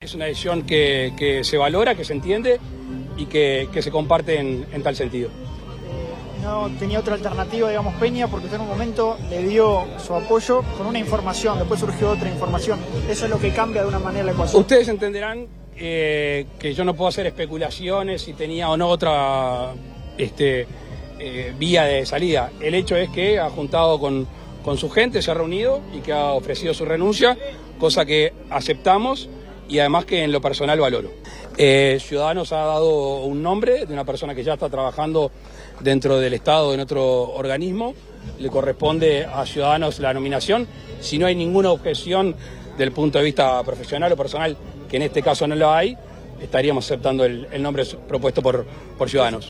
Es una decisión que se valora, que se entiende y que se comparte en tal sentido. No tenía otra alternativa, digamos, Peña, porque usted en un momento le dio su apoyo con una información, después surgió otra información. Eso es lo que cambia de una manera la ecuación. Ustedes entenderán que yo no puedo hacer especulaciones si tenía o no otra vía de salida. El hecho es que ha juntado con su gente, se ha reunido y que ha ofrecido su renuncia, cosa que aceptamos y además que en lo personal valoro. Ciudadanos ha dado un nombre de una persona que ya está trabajando dentro del Estado en otro organismo. Le corresponde a Ciudadanos la nominación. Si no hay ninguna objeción del punto de vista profesional o personal, que en este caso no lo hay, estaríamos aceptando el nombre propuesto por Ciudadanos.